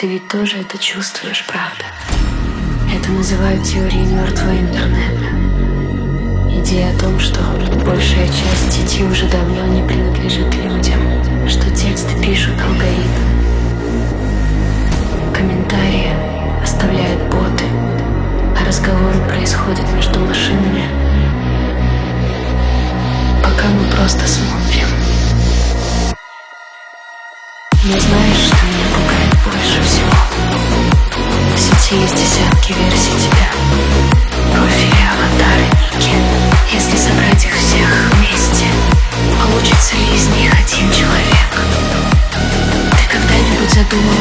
Ты ведь тоже это чувствуешь, правда? Это называют теорией мертвого интернета. Идея о том, что большая часть сети уже давно не принадлежит людям, что тексты пишут алгоритмы, комментарии оставляют боты, а разговоры происходят между машинами. Пока мы просто смотрим. Но знаешь, что меня пугает больше всего? В сети есть десятки версий тебя. Профили, аватары, ники. Если собрать их всех вместе, получится ли из них один человек? Ты когда-нибудь задумывался